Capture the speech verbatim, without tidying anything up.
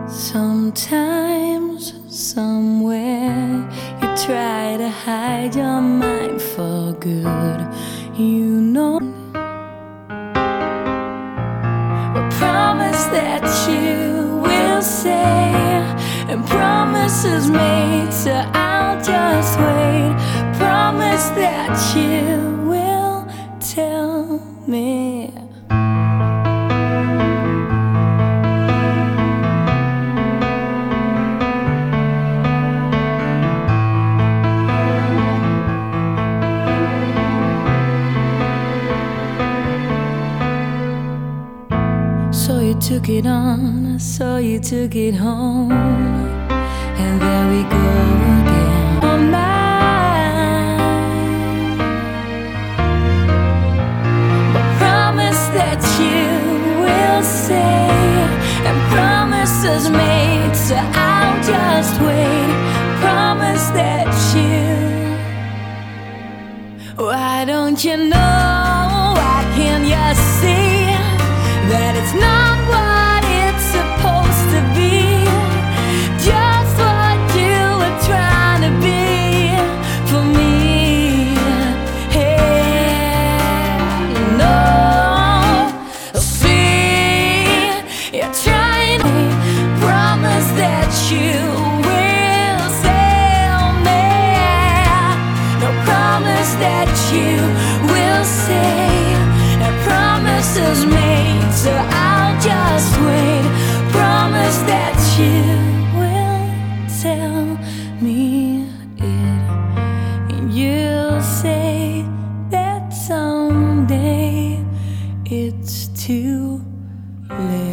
Sometimes, somewhere, you try to hide your mind for good. You know, a promise that you will say, and promises made, so I'll just wait. Promise that you will tell me. So you took it on, so you took it home, and there we go again. Oh my, but promise that you will say, and promises made, so I'll just wait. Promise that you, why don't you know, why can't you see that it's not what it's supposed to be, just what you were trying to be for me? Hey, no, see, you're trying to promise that you will sell me. No promise that you will say, and promises made, so I'll just wait. Promise that you will tell me it, and you'll say that someday it's too late.